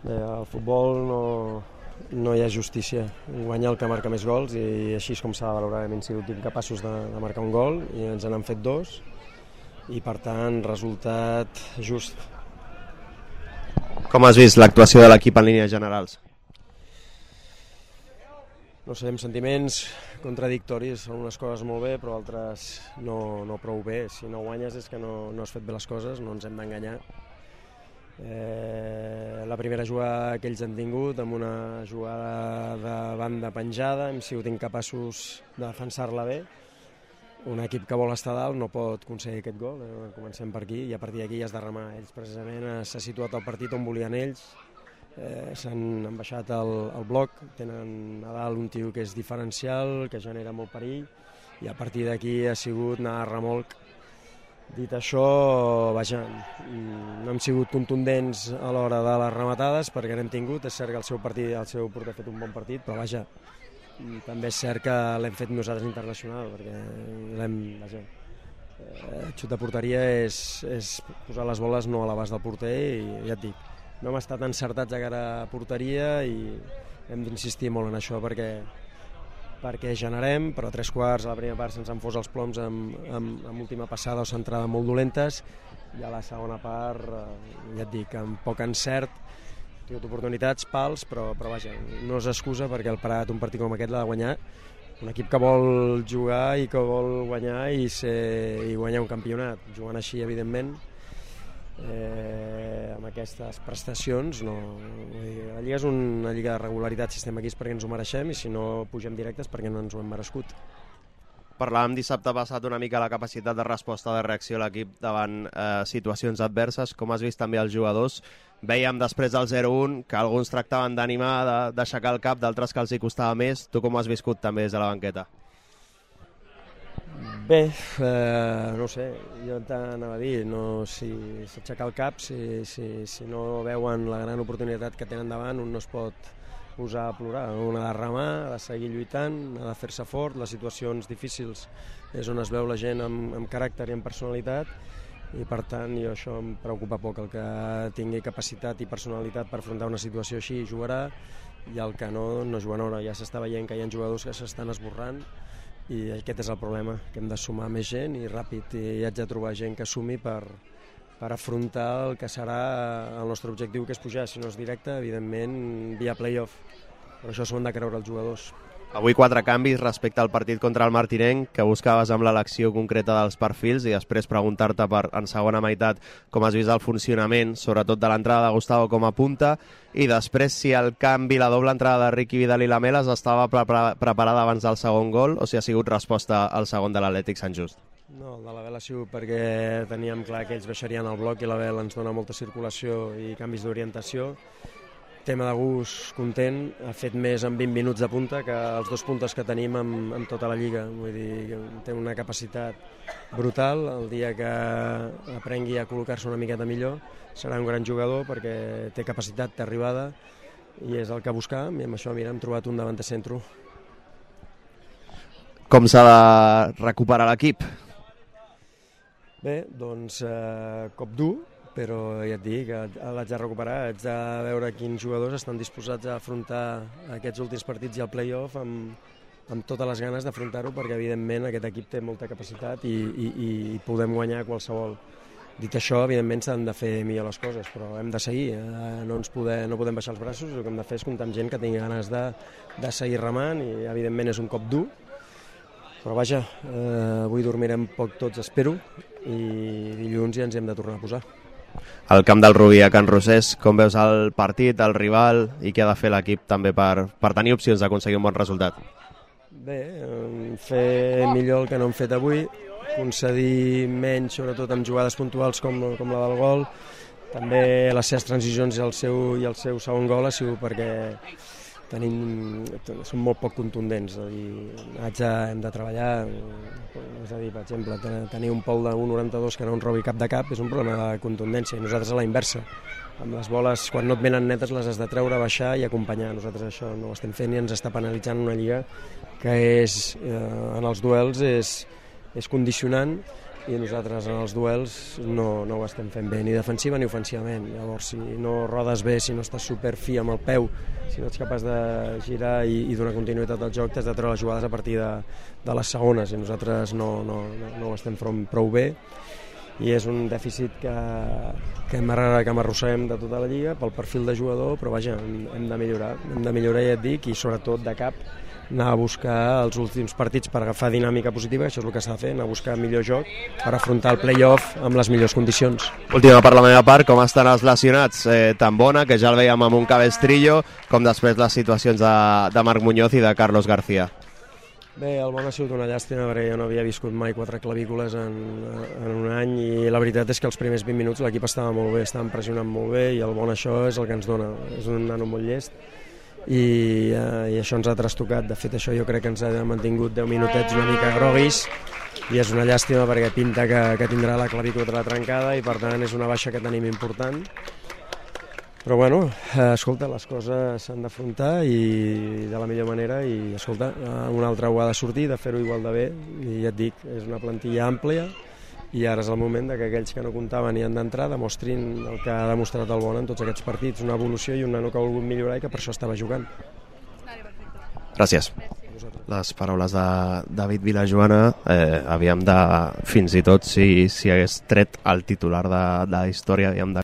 Bé, al futbol no hi ha justícia. Guanya el que marca més gols i així és com s'ha de valorar. Hem sigut incapaços de marcar un gol i ens n'han fet 2 i per tant resultat just. Com has vist l'actuació de l'equip en línies generals? No sé, amb sentiments contradictoris, són unes coses molt bé però altres no prou bé. Si no guanyes és que no has fet bé les coses, no ens hem d'enganyar. La primera jugada que ells han tingut amb una jugada de banda penjada, hem sigut incapaços de defensar-la bé. Un equip que vol estar dalt no pot aconseguir aquest gol, comencem per aquí i a partir d'aquí ja has de remar. Ells precisament s'ha situat el partit on volien ells, s'han baixat el bloc, tenen a dalt un tio que és diferencial, que genera molt perill i a partir d'aquí ha sigut anar a remolc. Dit això, vaja, no hem sigut contundents a l'hora de les rematades perquè n'hem tingut, és cert que el seu porter ha fet un bon partit, però vaja, també és cert que l'hem fet nosaltres internacional perquè xut de porteria és posar les boles no a l'abast del porter i ja et dic, no hem estat encertats a cara a porteria i hem d'insistir molt en això perquè generem, però a 3/4 a la primera part se'ns han fos els ploms amb última passada o centrada molt dolentes i a la segona part, ja et dic, amb poc encert, ha tingut oportunitats, pals, però vaja, no és excusa perquè el Prat, un partit com aquest l'ha de guanyar, un equip que vol jugar i que vol guanyar i guanyar un campionat, jugant així evidentment, amb aquestes prestacions la Lliga és una lliga de regularitat, si estem aquí és perquè ens ho mereixem i si no pugem directes perquè no ens ho hem merescut. Parlàvem dissabte passat una mica la capacitat de resposta de reacció a l'equip davant situacions adverses. Com has vist també els jugadors? Vèiem després del 0-1 que alguns tractaven d'animar, d'aixecar el cap, d'altres que els hi costava més. Tu com has viscut també des de la banqueta? Bé, no sé, jo t'anava a dir, si s'aixeca el cap, si no veuen la gran oportunitat que tenen davant, un no es pot posar a plorar, un ha de remar, ha de seguir lluitant, ha de fer-se fort, les situacions difícils és on es veu la gent amb caràcter i amb personalitat i per tant jo això em preocupa poc, el que tingui capacitat i personalitat per afrontar una situació així jugarà i el que no jugarà. Ja s'està veient que hi ha jugadors que s'estan esborrant i aquest és el problema, que hem de sumar més gent i ràpid, i haig de trobar gent que sumi per afrontar el que serà el nostre objectiu, que és pujar, si no és directe, evidentment via play-off, però això s'ho han de creure els jugadors. Avui 4 canvis respecte al partit contra el Martinenc, que buscaves amb l'elecció concreta dels perfils i després preguntar-te en segona meitat com has vist el funcionament, sobretot de l'entrada de Gustavo com a punta, i després si el canvi, la doble entrada de Riqui Vidal i Lamelas estava preparada abans del segon gol o si ha sigut resposta al segon de l'Atlètic Sant Just. No, el de l'Abel ha sigut perquè teníem clar que ells baixarien al bloc i l'Abel ens dona molta circulació i canvis d'orientació. Tema de gust, content, ha fet més en 20 minuts de punta que els 2 puntes que tenim amb tota la Lliga. Vull dir, té una capacitat brutal. El dia que aprengui a col·locar-se una miqueta millor serà un gran jugador perquè té capacitat, té arribada i és el que buscàvem i amb això hem trobat un davanter centre. Com s'ha de recuperar l'equip? Bé, doncs cop dur, però ja et dic, l'haig de recuperar, haig de veure quins jugadors estan disposats a afrontar aquests últims partits i el play-off amb totes les ganes d'afrontar-ho, perquè evidentment aquest equip té molta capacitat i podem guanyar qualsevol. Dit això, evidentment s'han de fer millor les coses, però hem de seguir, no podem baixar els braços, el que hem de fer és comptar amb gent que tingui ganes de seguir remant i evidentment és un cop dur, però vaja, avui dormirem poc tots, espero, i dilluns ja ens hem de tornar a posar. Al camp del Rubí a Can Rosés, com veus el partit, el rival i què ha de fer l'equip també per tenir opcions d'aconseguir un bon resultat? Bé, fer millor el que no hem fet avui, concedir menys, sobretot amb jugades puntuals com la del gol. També les seves transicions i el seu segon gol ha sigut perquè són molt poc contundents. Hem de treballar, és a dir, per exemple, tenir un Pol de 1,92 que no en robi cap de cap és un problema de contundència i nosaltres a la inversa. Amb les boles, quan no et venen netes, les has de treure, baixar i acompanyar. Nosaltres això no ho estem fent i ens està penalitzant una lliga que en els duels és condicionant i nosaltres en els duels no ho estem fent bé, ni defensiva ni ofensivament. Llavors, si no rodes bé, si no estàs superfi amb el peu, si no ets capaç de girar i donar continuïtat al joc, t'has de treure les jugades a partir de les segones, i nosaltres no ho estem fent prou bé, i és un dèficit que arrosseguem de tota la lliga pel perfil de jugador, però vaja, hem de millorar, ja et dic, i sobretot de cap anar a buscar els últims partits per agafar dinàmica positiva, això és el que s'ha de fer, anar a buscar millor joc per afrontar el play-off amb les millors condicions. Última per la meva part, com estan els lesionats? Tan bona, que ja el veiem amb un Cabestrillo, com després les situacions de Marc Muñoz i de Carlos García. Bé, el Bon ha sigut una llàstima perquè jo no havia viscut mai 4 clavícules en un any, i la veritat és que els primers 20 minuts l'equip estava molt bé, estàvem pressionant molt bé, i el Bon això és el que ens dona, és un nano molt llest, i això ens ha trastocat. De fet, això jo crec que ens ha mantingut 10 minutets una mica groguis, i és una llàstima perquè pinta que tindrà la clavícula trencada, i per tant és una baixa que tenim important. Però bueno, escolta, les coses s'han d'afrontar i de la millor manera, i escolta, un altre ho ha de sortir, de fer-ho igual de bé, i ja et dic, és una plantilla àmplia, i ara és el moment que aquells que no comptaven i han d'entrar demostrin el que ha demostrat el Bon en tots aquests partits, una evolució i un nano que ha volgut millorar i que per això estava jugant. Gràcies. Les paraules de David Vilajoana, havíem de, fins i tot si hagués tret el titular de la història, havíem de